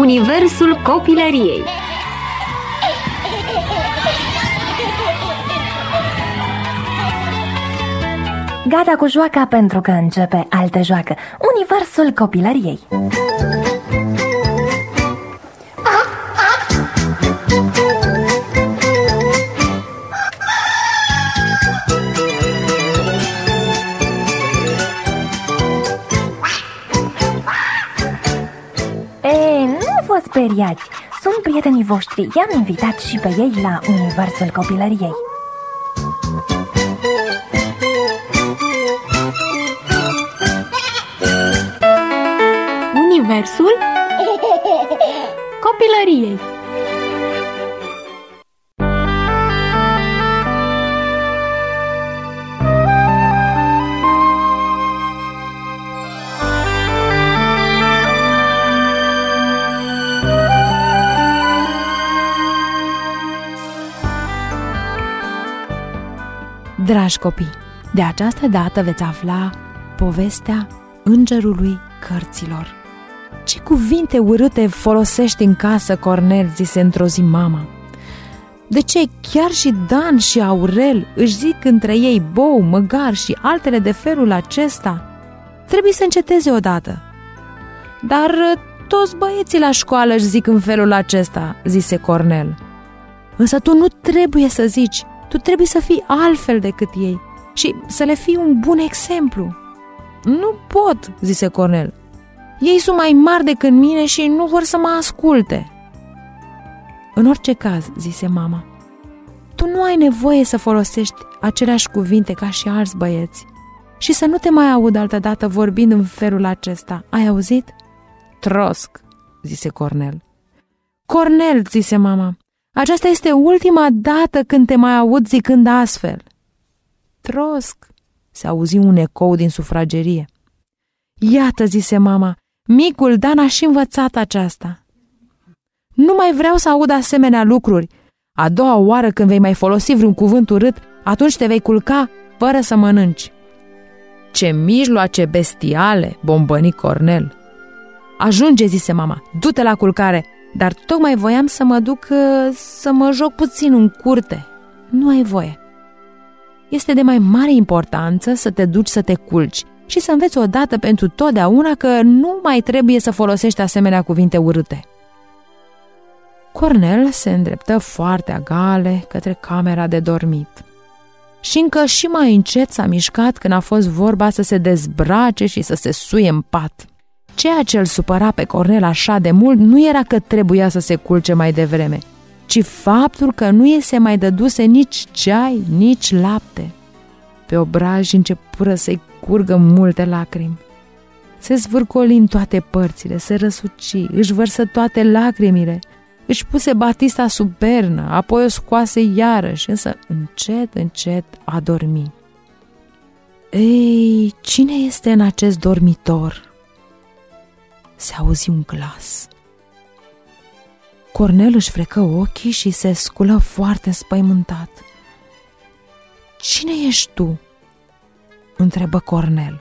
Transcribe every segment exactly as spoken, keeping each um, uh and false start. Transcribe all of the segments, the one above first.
universul copilăriei. Gata cu joaca pentru că începe altă joacă, universul copilăriei. Ei, nu vă speriați, sunt prietenii voștri, i-am invitat și pe ei la universul copilăriei. Universul copilăriei. Dragi copii, de această dată veți afla povestea Îngerului Cărților. Ce cuvinte urâte folosești în casă, Cornel, zise într-o zi mama. De ce chiar și Dan și Aurel își zic între ei bou, măgar și altele de felul acesta? Trebuie să înceteze odată. Dar toți băieții la școală își zic în felul acesta, zise Cornel. Însă tu nu trebuie să zici, tu trebuie să fii altfel decât ei și să le fii un bun exemplu. Nu pot, zise Cornel. Ei sunt mai mari decât mine și nu vor să mă asculte. În orice caz, zise mama, tu nu ai nevoie să folosești aceleași cuvinte ca și alți băieți și să nu te mai aud altădată vorbind în felul acesta. Ai auzit? Trosc, zise Cornel. Cornel, zise mama, aceasta este ultima dată când te mai aud zicând astfel. Trosc, se auzi un ecou din sufragerie. Iată, zise mama, micul Dan a și învățat aceasta. Nu mai vreau să aud asemenea lucruri. A doua oară când vei mai folosi vreun cuvânt urât, atunci te vei culca fără să mănânci. Ce mijloace bestiale, bombăni Cornel. Ajunge, zise mama, du-te la culcare, dar tocmai voiam să mă duc să mă joc puțin în curte. Nu ai voie. Este de mai mare importanță să te duci să te culci și să înveți odată pentru totdeauna că nu mai trebuie să folosești asemenea cuvinte urâte. Cornel se îndreptă foarte agale către camera de dormit. Și încă și mai încet s-a mișcat când a fost vorba să se dezbrace și să se suie în pat. Ceea ce îl supăra pe Cornel așa de mult nu era că trebuia să se culce mai devreme, ci faptul că nu i se mai dăduse nici ceai, nici lapte. Pe obraj începură să-i curgă multe lacrimi. Se zvârcoli în toate părțile, se răsuci, își vărsă toate lacrimile, își puse batista sub pernă, apoi o scoase iarăși, însă încet, încet a dormi. Ei, cine este în acest dormitor? Se auzi un glas. Cornel își frecă ochii și se sculă foarte înspăimântat. Cine ești tu? Întrebă Cornel.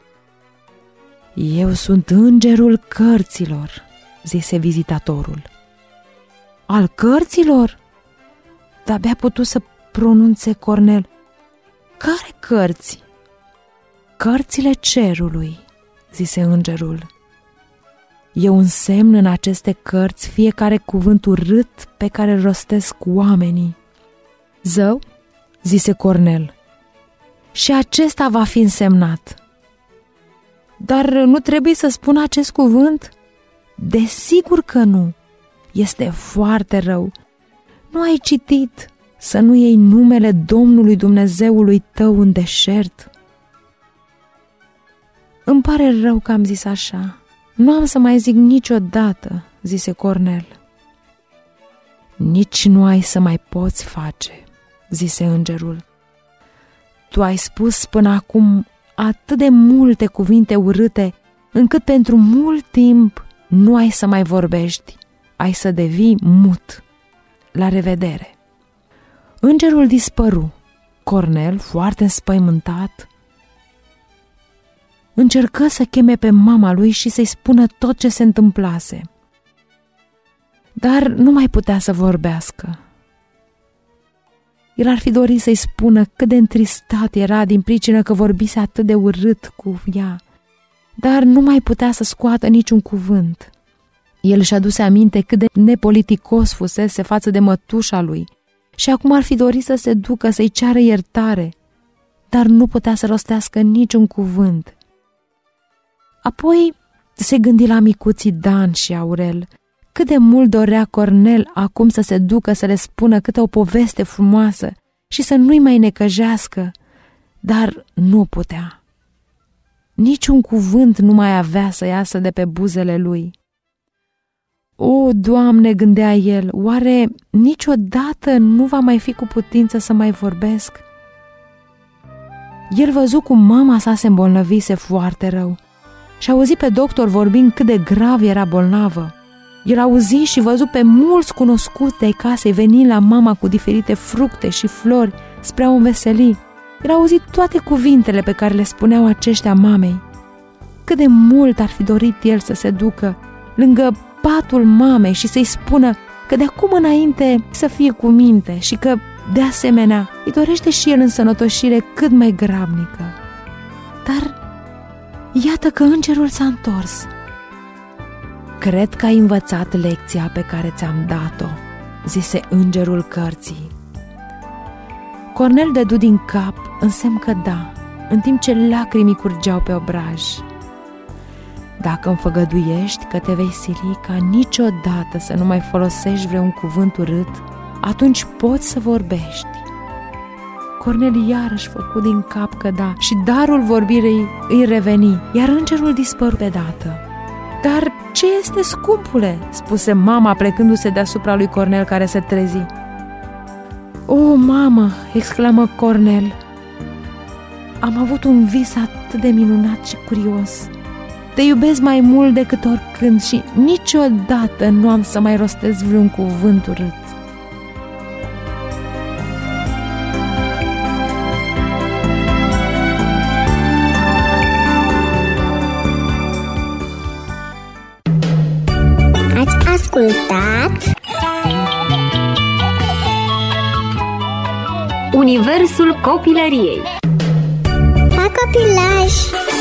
Eu sunt Îngerul Cărților, zise vizitatorul. Al cărților? De-abia putu să pronunțe Cornel. Care cărți? Cărțile cerului, zise îngerul. Eu însemn în aceste cărți fiecare cuvânt urât pe care îl rostesc oamenii. Zău, zise Cornel, și acesta va fi însemnat. Dar nu trebuie să spun acest cuvânt? Desigur că nu. Este foarte rău. Nu ai citit să nu iei numele Domnului Dumnezeului tău în deșert? Îmi pare rău că am zis așa. Nu am să mai zic niciodată, zise Cornel. Nici nu ai să mai poți face, zise îngerul. Tu ai spus până acum atât de multe cuvinte urâte, încât pentru mult timp nu ai să mai vorbești, ai să devii mut. La revedere! Îngerul dispăru. Cornel, foarte înspăimântat, încercă să cheme pe mama lui și să-i spună tot ce se întâmplase. dar nu mai putea să vorbească. El ar fi dorit să-i spună cât de întristat era din pricină că vorbise atât de urât cu ea, dar nu mai putea să scoată niciun cuvânt. El și-a adus aminte cât de nepoliticos fusese față de mătușa lui și acum ar fi dorit să se ducă să-i ceară iertare, dar nu putea să rostească niciun cuvânt. Apoi se gândi la micuții Dan și Aurel. Cât de mult dorea Cornel acum să se ducă să le spună câte o poveste frumoasă și să nu-i mai necăjească, dar nu putea. Niciun cuvânt nu mai avea să iasă de pe buzele lui. O, Doamne, gândea el, oare niciodată nu va mai fi cu putință să mai vorbesc? El văzu cum mama sa se îmbolnăvise foarte rău și auzi pe doctor vorbind cât de grav era bolnavă. El auzi și văzu pe mulți cunoscuți de-ai casei venind la mama cu diferite fructe și flori spre a o înveseli. El auzi toate cuvintele pe care le spuneau aceștia mamei. Cât de mult ar fi dorit el să se ducă lângă patul mamei și să-i spună că de acum înainte să fie cu minte și că, de asemenea, îi dorește și el însănătoșire cât mai grabnică. Dar iată că îngerul s-a întors. Cred că ai învățat lecția pe care ți-am dat-o, zise îngerul cărții. Cornel dădu din cap în semn că da, în timp ce lacrimii curgeau pe obraj. Dacă îmi făgăduiești că te vei sili ca niciodată să nu mai folosești vreun cuvânt urât, atunci poți să vorbești. Cornel iarăși făcu din cap că da și darul vorbirii îi reveni, iar îngerul dispăru pe dată. Dar ce este, scumpule?" spuse mama plecându-se deasupra lui Cornel, care se trezi. O, mamă!" exclamă Cornel. Am avut un vis atât de minunat și curios. Te iubesc mai mult decât oricând și niciodată nu am să mai rostesc vreun cuvânt urât." Ați ascultat Universul copilăriei. Pa copilaj!